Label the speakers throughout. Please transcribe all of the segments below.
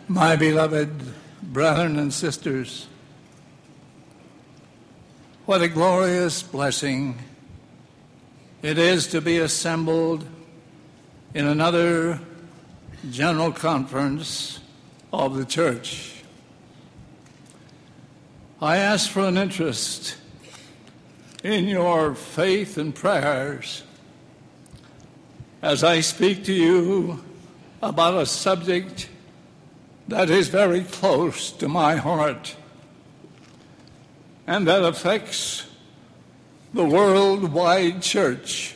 Speaker 1: My beloved brethren and sisters, what a glorious blessing it is to be assembled in another general conference of the church. I ask for an interest in your faith and prayers as I speak to you about a subject that is very close to my heart and that affects the worldwide church.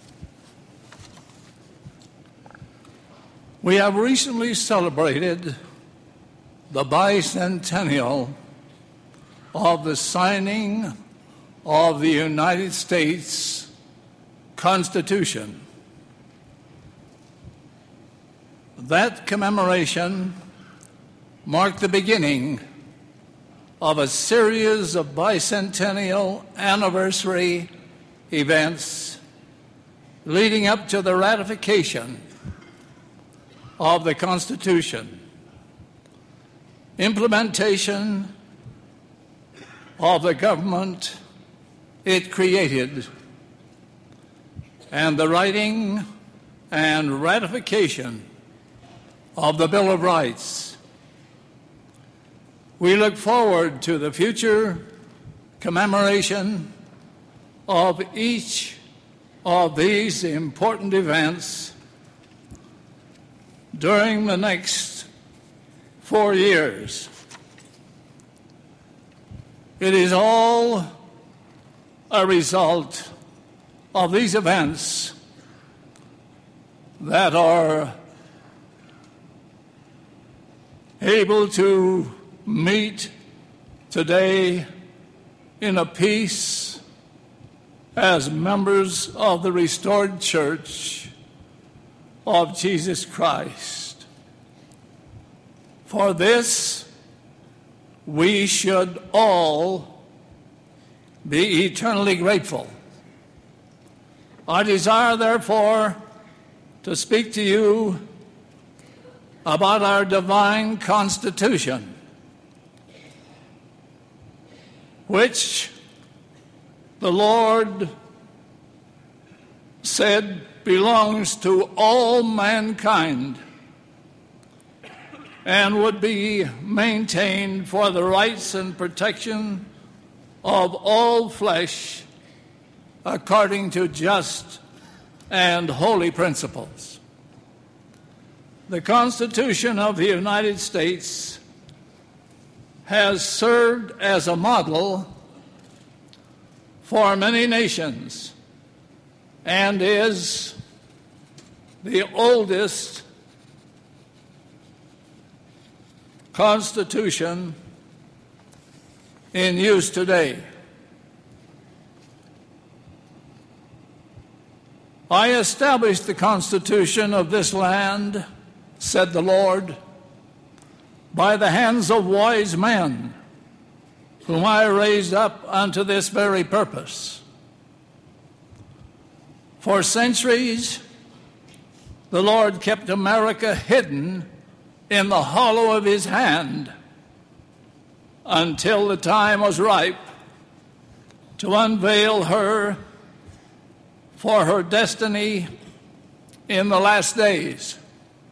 Speaker 1: We have recently celebrated the bicentennial of the signing of the United States Constitution. That commemoration marked the beginning of a series of bicentennial anniversary events leading up to the ratification of the Constitution, implementation of the government it created, and the writing and ratification of the Bill of Rights. We look forward to the future commemoration of each of these important events during the next 4 years. It is all a result of these events that are able to meet today in a peace as members of the restored church of Jesus Christ. For this, we should all be eternally grateful. I desire, therefore, to speak to you about our divine Constitution, which the Lord said belongs to all mankind and would be maintained for the rights and protection of all flesh according to just and holy principles. The Constitution of the United States has served as a model for many nations and is the oldest Constitution in use today. I established the Constitution of this land, said the Lord, by the hands of wise men, whom I raised up unto this very purpose. For centuries, the Lord kept America hidden in the hollow of his hand until the time was ripe to unveil her for her destiny in the last days.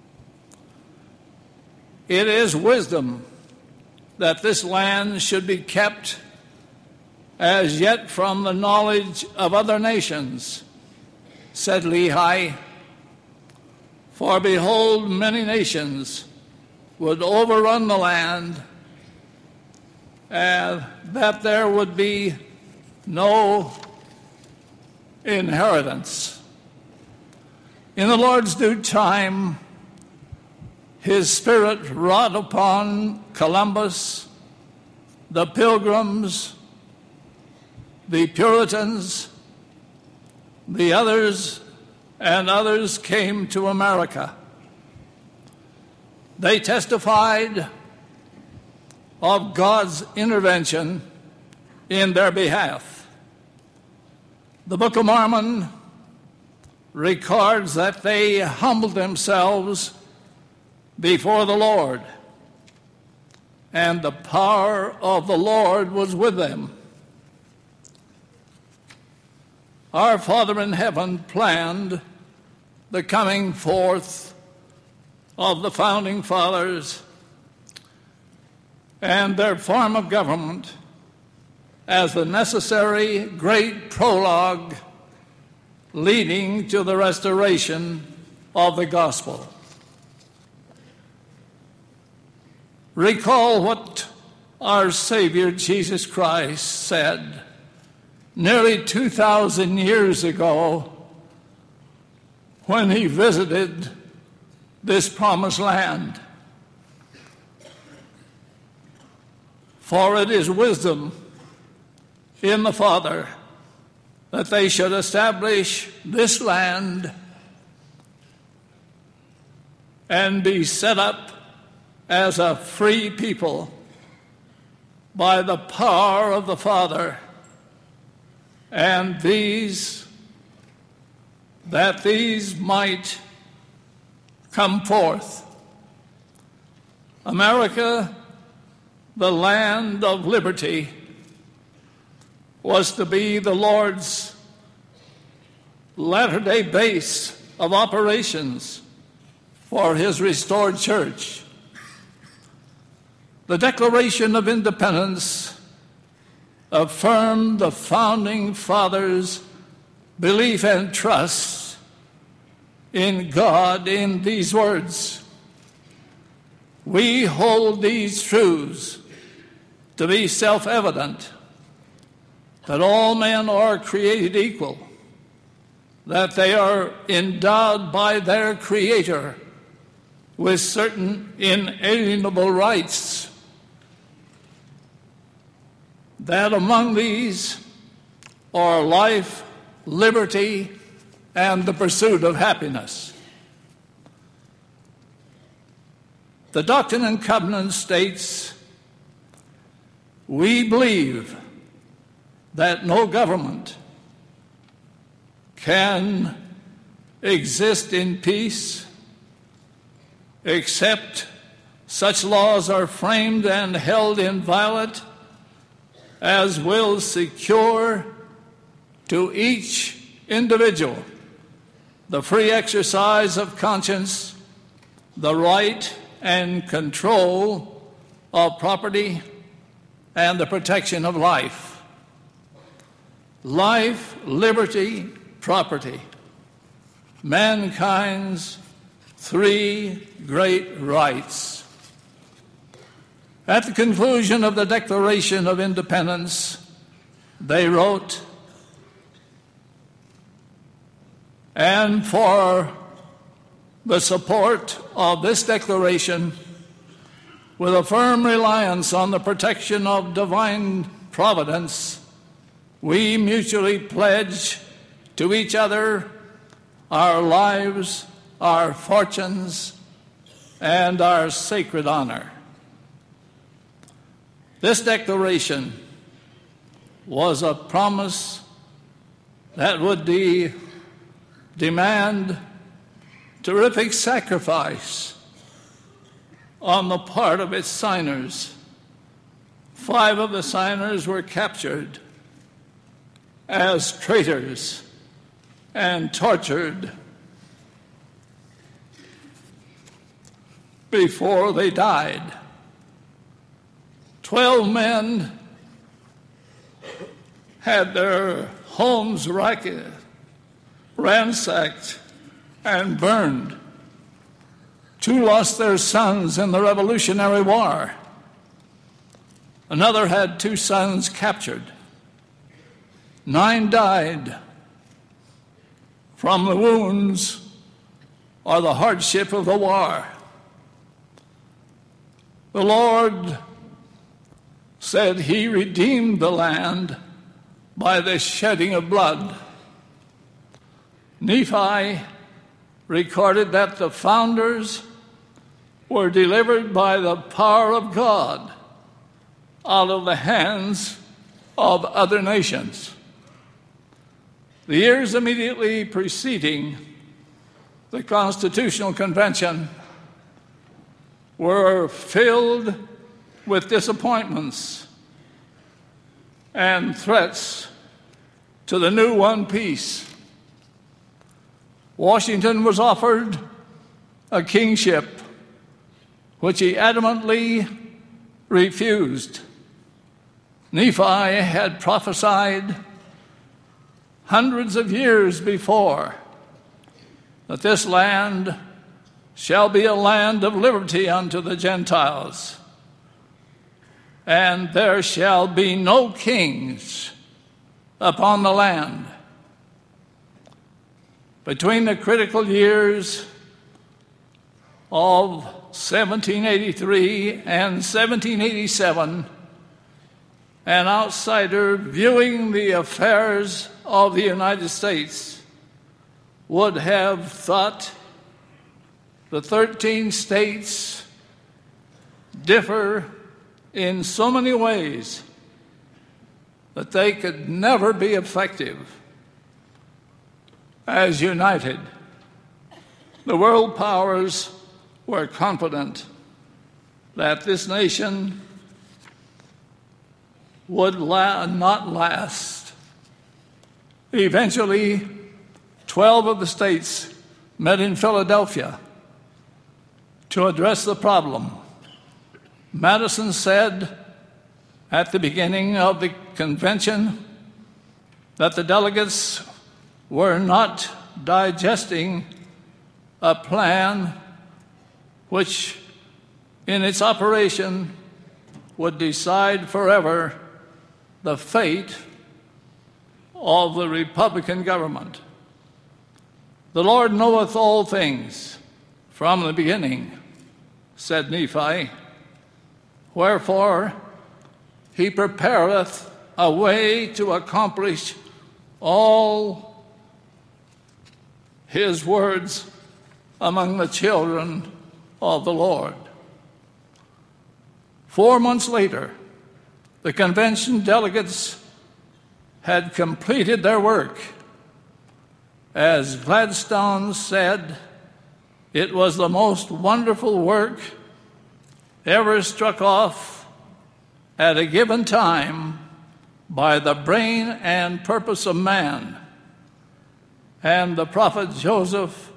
Speaker 1: It is wisdom that this land should be kept as yet from the knowledge of other nations, said Lehi. For behold, many nations would overrun the land, and that there would be no inheritance. In the Lord's due time, his Spirit wrought upon Columbus, the Pilgrims, the Puritans, the others, and others came to America. They testified of God's intervention in their behalf. The Book of Mormon records that they humbled themselves before the Lord and the power of the Lord was with them. Our Father in heaven planned the coming forth of the founding fathers and their form of government as the necessary great prologue leading to the restoration of the gospel. Recall what our Savior Jesus Christ said nearly 2,000 years ago when he visited this promised land. For it is wisdom in the Father that they should establish this land and be set up as a free people by the power of the Father, and these might come forth. America, the land of liberty, was to be the Lord's latter-day base of operations for his restored church. The Declaration of Independence affirmed the founding fathers' belief and trust in God in these words: "We hold these truths to be self-evident, that all men are created equal, that they are endowed by their Creator with certain inalienable rights, that among these are life, liberty, and the pursuit of happiness." The Doctrine and Covenants states, "We believe that no government can exist in peace except such laws are framed and held inviolate as will secure to each individual the free exercise of conscience, the right and control of property, and the protection of life." Life, liberty, property, mankind's three great rights. At the conclusion of the Declaration of Independence, they wrote, "And for the support of this declaration, with a firm reliance on the protection of divine providence, we mutually pledge to each other our lives, our fortunes, and our sacred honor." This declaration was a promise that would demand terrific sacrifice on the part of its signers. 5 of the signers were captured as traitors and tortured before they died. 12 men had their homes ransacked and burned. 2 lost their sons in the Revolutionary War. Another had 2 sons captured. 9 died from the wounds or the hardship of the war. The Lord said he redeemed the land by the shedding of blood. Nephi recorded that the founders were delivered by the power of God out of the hands of other nations. The years immediately preceding the Constitutional Convention were filled with disappointments and threats to the new one peace. Washington was offered a kingship, which he adamantly refused. Nephi had prophesied hundreds of years before that this land shall be a land of liberty unto the Gentiles, and there shall be no kings upon the land. Between the critical years of 1783 and 1787, an outsider viewing the affairs of the United States would have thought the 13 states differ in so many ways that they could never be effective as united. The world powers were confident that this nation would not last. Eventually, 12 of the states met in Philadelphia to address the problem. Madison said at the beginning of the convention that the delegates were not digesting a plan which, in its operation, would decide forever the fate of the Republican government. The Lord knoweth all things from the beginning, said Nephi. Wherefore he prepareth a way to accomplish all his words among the children of the Lord. 4 months later, the convention delegates had completed their work. As Gladstone said, it was the most wonderful work ever struck off at a given time by the brain and purpose of man. And the prophet Joseph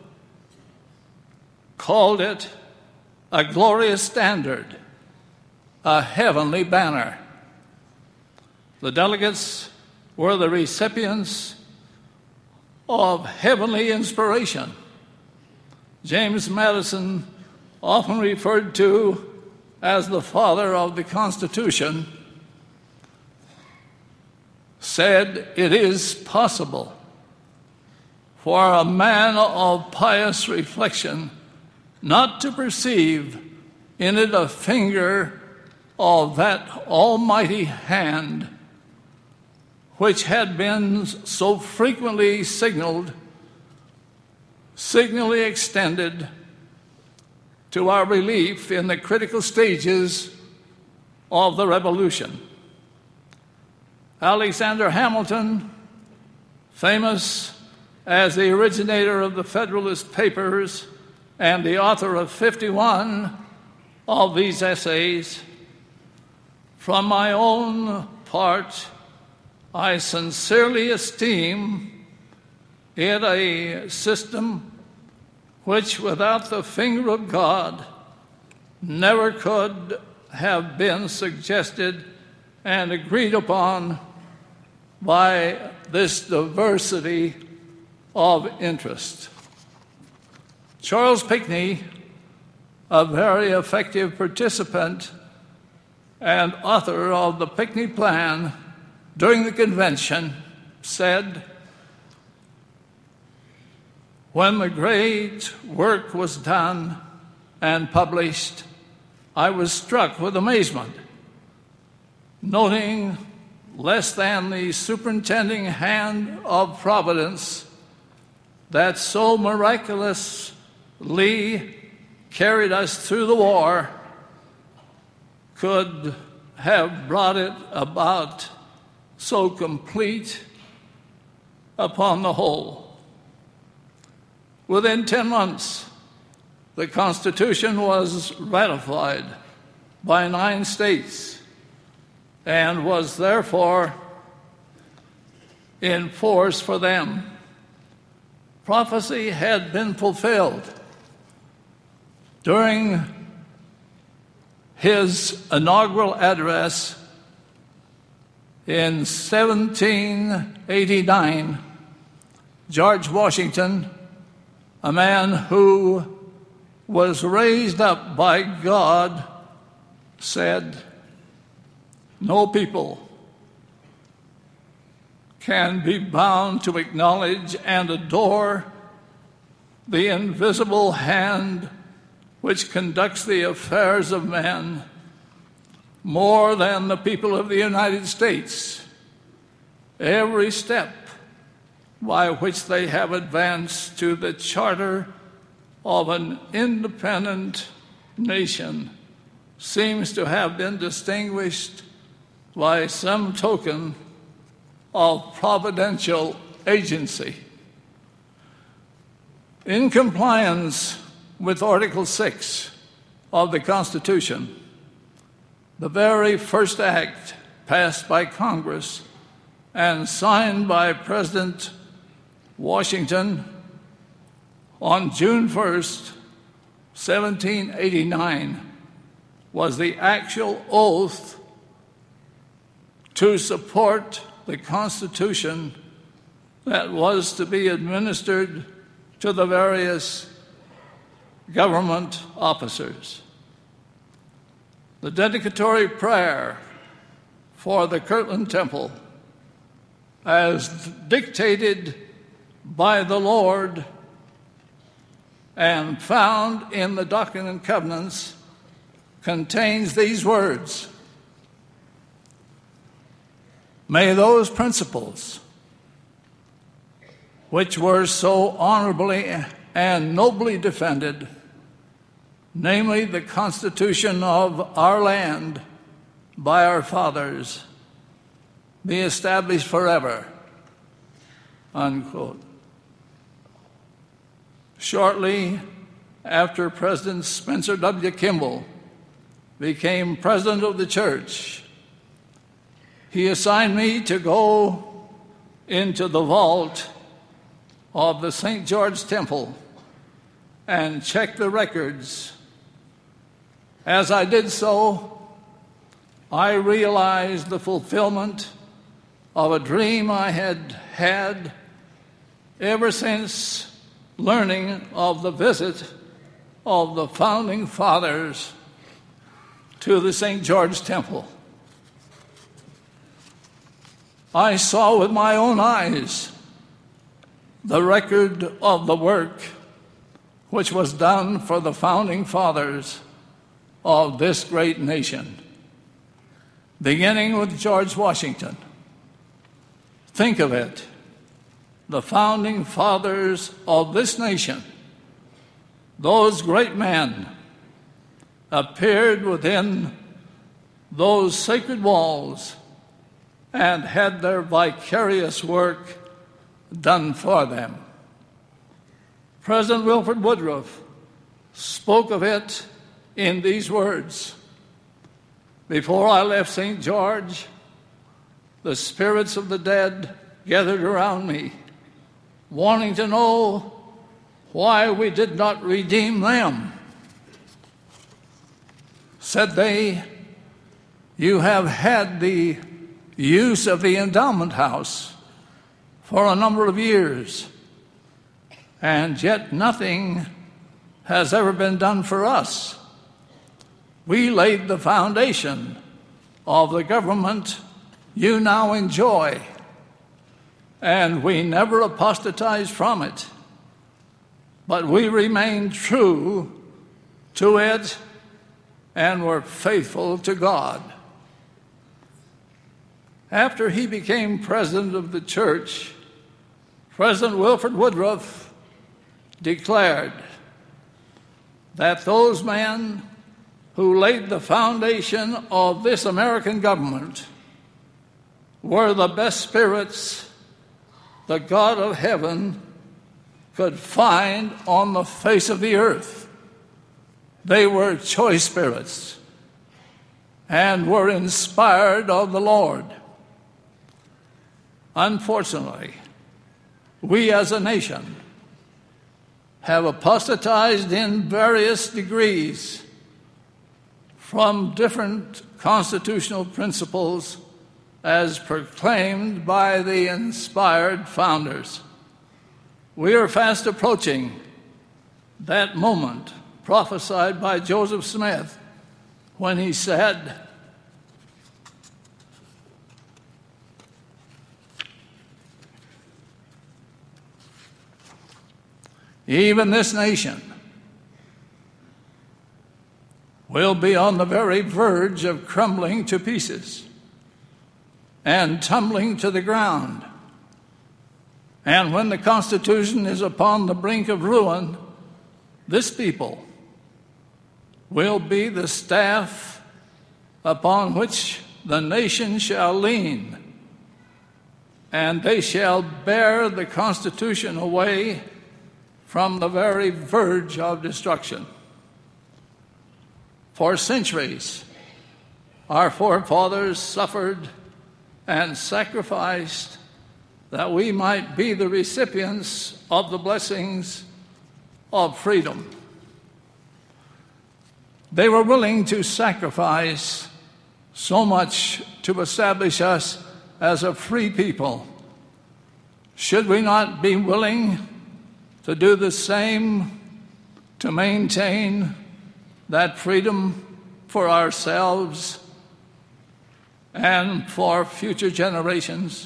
Speaker 1: called it a glorious standard, a heavenly banner. The delegates were the recipients of heavenly inspiration. James Madison, often referred to as the father of the Constitution, said it is possible for a man of pious reflection not to perceive in it a finger of that almighty hand which had been so frequently signally extended to our relief in the critical stages of the Revolution. Alexander Hamilton, famous as the originator of the Federalist Papers and the author of 51 of these essays, from my own part, I sincerely esteem it a system which, without the finger of God, never could have been suggested and agreed upon by this diversity of interest. Charles Pinckney, a very effective participant and author of the Pinckney Plan during the convention, said, "When the great work was done and published, I was struck with amazement, noting less than the superintending hand of Providence that so miraculously carried us through the war could have brought it about so complete upon the whole." Within 10 months, the Constitution was ratified by 9 states and was therefore in force for them. Prophecy had been fulfilled. During his inaugural address in 1789, George Washington, a man who was raised up by God, said, "No people can be bound to acknowledge and adore the invisible hand which conducts the affairs of men more than the people of the United States. Every step by which they have advanced to the charter of an independent nation seems to have been distinguished by some token of providential agency." In compliance with Article 6 of the Constitution, the very first act passed by Congress and signed by President Washington on June 1st, 1789, was the actual oath to support the Constitution that was to be administered to the various government officers. The dedicatory prayer for the Kirtland Temple, as dictated by the Lord and found in the Doctrine and Covenants, contains these words: "May those principles which were so honorably and nobly defended, namely the Constitution of our land by our fathers, be established forever." Unquote. Shortly after President Spencer W. Kimball became president of the church, he assigned me to go into the vault of the St. George Temple and check the records. As I did so, I realized the fulfillment of a dream I had had ever since learning of the visit of the founding fathers to the St. George Temple. I saw with my own eyes the record of the work which was done for the founding fathers of this great nation, beginning with George Washington. Think of it. The founding fathers of this nation, those great men, appeared within those sacred walls and had their vicarious work done for them. President Wilford Woodruff spoke of it in these words: "Before I left St. George, the spirits of the dead gathered around me, wanting to know why we did not redeem them. Said they, you have had the use of the endowment house for a number of years, and yet nothing has ever been done for us. We laid the foundation of the government you now enjoy, and we never apostatized from it, but we remained true to it and were faithful to God." After he became president of the church, President Wilford Woodruff declared that those men who laid the foundation of this American government were the best spirits the God of heaven could find on the face of the earth. They were choice spirits, and were inspired of the Lord. Unfortunately, we as a nation have apostatized in various degrees from different constitutional principles as proclaimed by the inspired founders. We are fast approaching that moment prophesied by Joseph Smith when he said, "Even this nation will be on the very verge of crumbling to pieces and tumbling to the ground. And when the Constitution is upon the brink of ruin, this people will be the staff upon which the nation shall lean, and they shall bear the Constitution away from the very verge of destruction." For centuries, our forefathers suffered and sacrificed that we might be the recipients of the blessings of freedom. They were willing to sacrifice so much to establish us as a free people. Should we not be willing to do the same to maintain that freedom for ourselves and for future generations?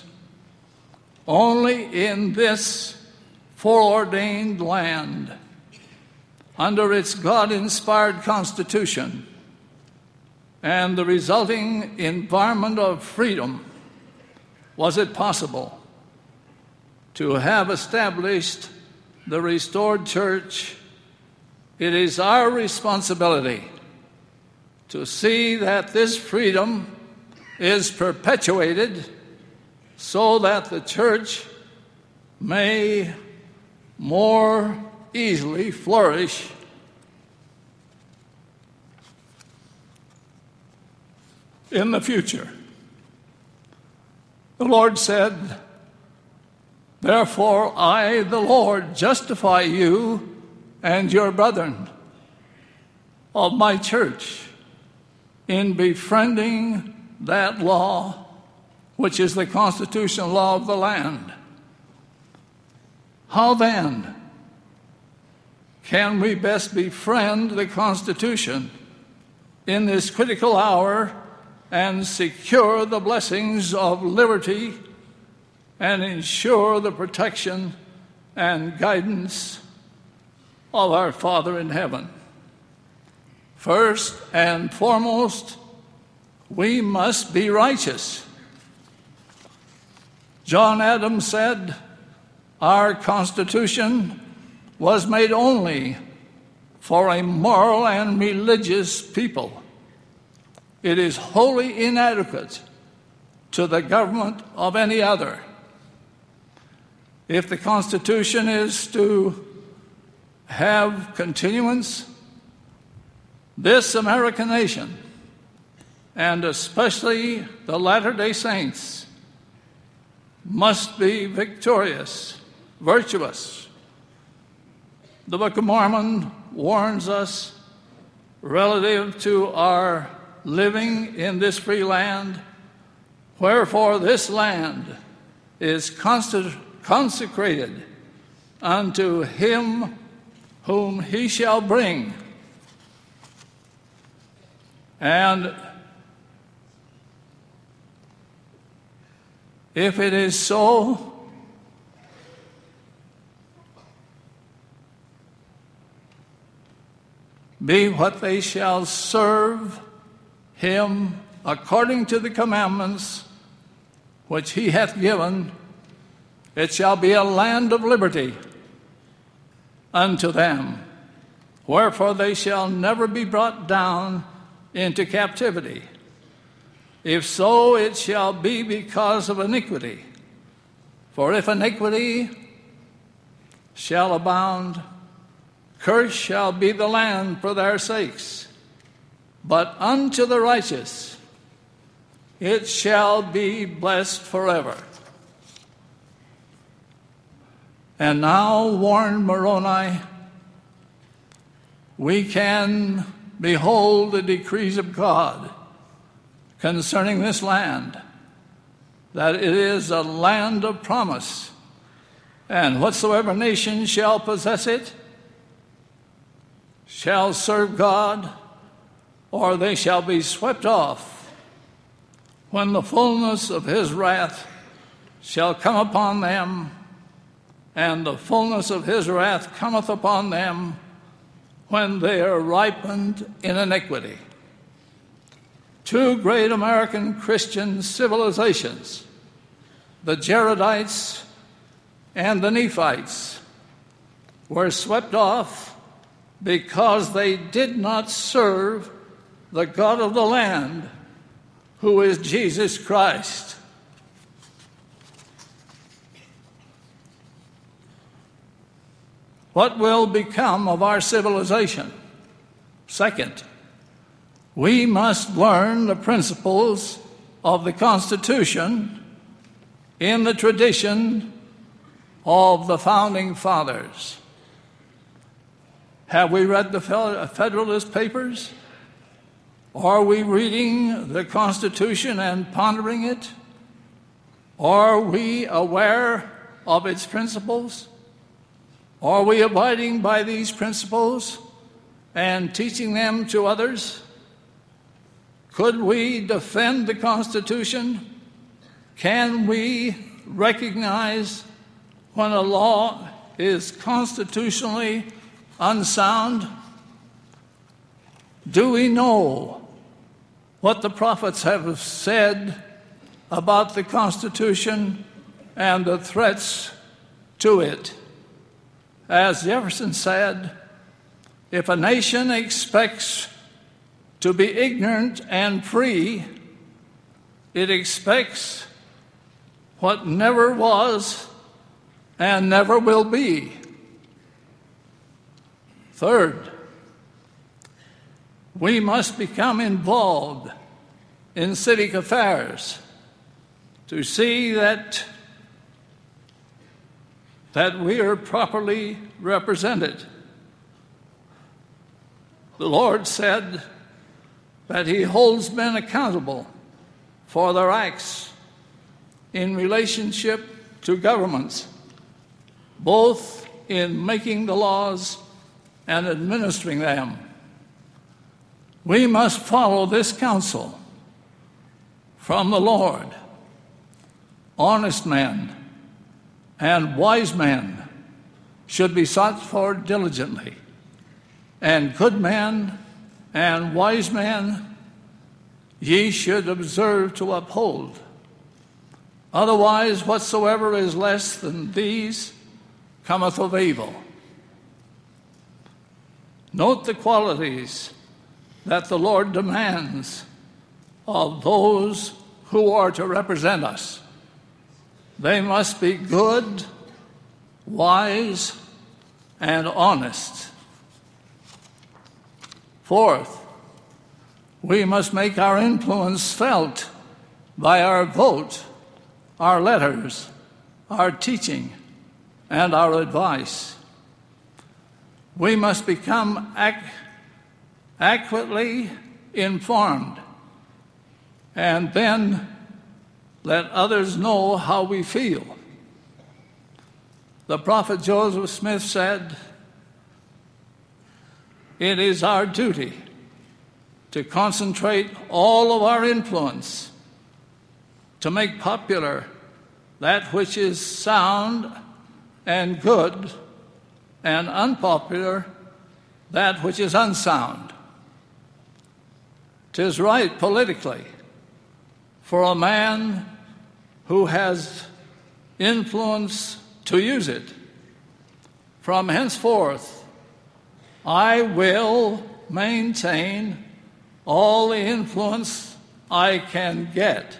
Speaker 1: Only in this foreordained land, under its God-inspired Constitution and the resulting environment of freedom, was it possible to have established the restored church. It is our responsibility to see that this freedom is perpetuated so that the church may more easily flourish in the future. The Lord said, "Therefore I, the Lord, justify you and your brethren of my church in befriending that law, which is the constitutional law of the land." How then can we best befriend the Constitution in this critical hour and secure the blessings of liberty and ensure the protection and guidance of our Father in heaven? First and foremost, we must be righteous. John Adams said, "Our Constitution was made only for a moral and religious people. It is wholly inadequate to the government of any other." If the Constitution is to have continuance, this American nation, and especially the Latter-day Saints, must be victorious, virtuous. The Book of Mormon warns us relative to our living in this free land. "Wherefore this land is consecrated unto him whom he shall bring." And if it is so, be what they shall serve him according to the commandments which he hath given, it shall be a land of liberty unto them. Wherefore they shall never be brought down into captivity. If so, it shall be because of iniquity. For if iniquity shall abound, cursed shall be the land for their sakes. But unto the righteous it shall be blessed forever. And now, warned Moroni, we can behold the decrees of God concerning this land, that it is a land of promise, and whatsoever nation shall possess it shall serve God, or they shall be swept off when the fullness of his wrath shall come upon them, and the fullness of his wrath cometh upon them when they are ripened in iniquity. Two great American Christian civilizations, the Jaredites and the Nephites, were swept off because they did not serve the God of the land, who is Jesus Christ. What will become of our civilization? Second, we must learn the principles of the Constitution in the tradition of the Founding Fathers. Have we read the Federalist Papers? Are we reading the Constitution and pondering it? Are we aware of its principles? Are we abiding by these principles and teaching them to others? Could we defend the Constitution? Can we recognize when a law is constitutionally unsound? Do we know what the prophets have said about the Constitution and the threats to it? As Jefferson said, if a nation expects to be ignorant and free, it expects what never was and never will be. Third, we must become involved in civic affairs to see that we are properly represented. The Lord said that he holds men accountable for their acts in relationship to governments, both in making the laws and administering them. We must follow this counsel from the Lord. Honest men and wise men should be sought for diligently, and good men and wise men ye should observe to uphold. Otherwise, whatsoever is less than these cometh of evil. Note the qualities that the Lord demands of those who are to represent us. They must be good, wise, and honest. Fourth, we must make our influence felt by our vote, our letters, our teaching, and our advice. We must become accurately informed, and then let others know how we feel. The prophet Joseph Smith said, "It is our duty to concentrate all of our influence to make popular that which is sound and good, and unpopular that which is unsound." 'Tis right politically for a man who has influence to use it. From henceforth, I will maintain all the influence I can get.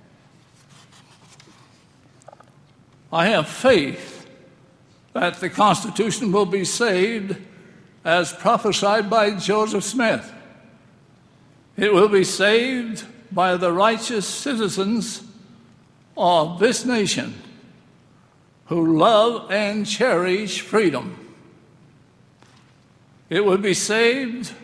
Speaker 1: I have faith that the Constitution will be saved as prophesied by Joseph Smith. It will be saved by the righteous citizens of this nation who love and cherish freedom. It would be saved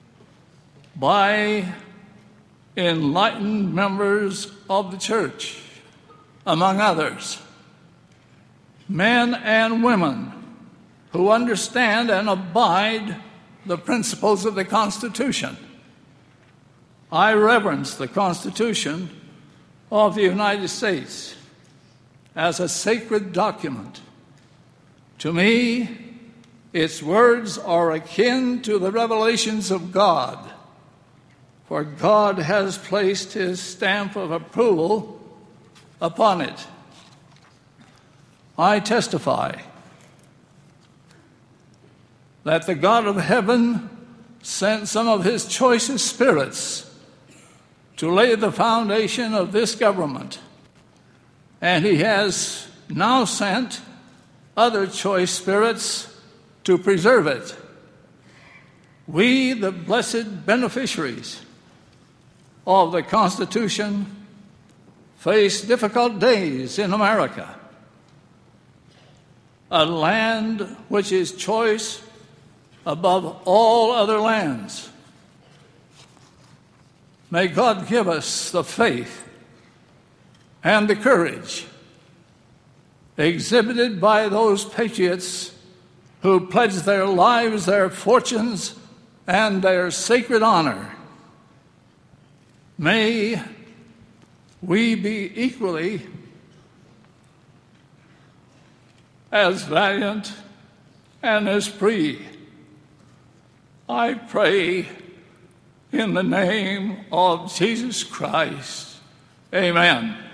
Speaker 1: by enlightened members of the church, among others, men and women who understand and abide the principles of the Constitution. I reverence the Constitution of the United States as a sacred document. To me, its words are akin to the revelations of God, for God has placed his stamp of approval upon it. I testify that the God of heaven sent some of his choicest spirits to lay the foundation of this government, and he has now sent other choice spirits to preserve it. We, the blessed beneficiaries of the Constitution, face difficult days in America, a land which is choice above all other lands. May God give us the faith and the courage exhibited by those patriots who pledged their lives, their fortunes, and their sacred honor. May we be equally as valiant and as free. I pray in the name of Jesus Christ. Amen.